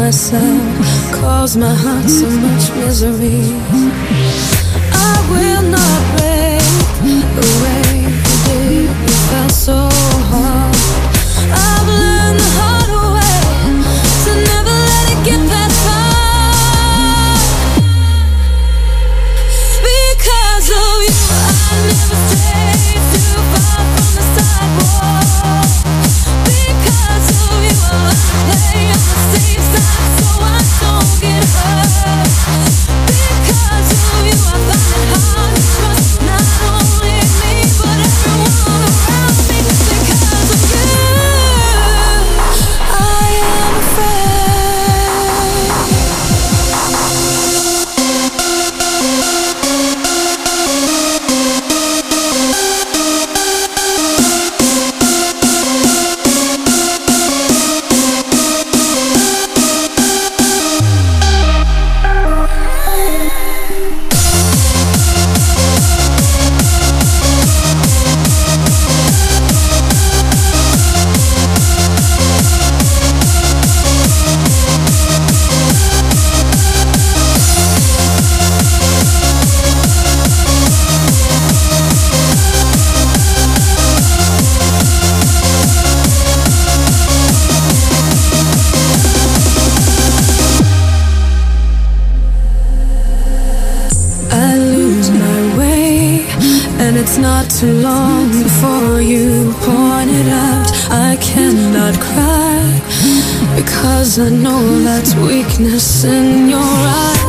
myself, cause my heart so much misery. I will not break the way you did. You felt so hard. I've learned the hard way to never let it get that far. Because of you, I never strayed too far from the sidewalk. Because of you, I play on the safe side so I don't get hurt. Because of you, I find it hard to trust not only me but everyone around me. Because of you, I am afraid. Not too long before you point it out. I cannot cry because I know that's weakness in your eyes.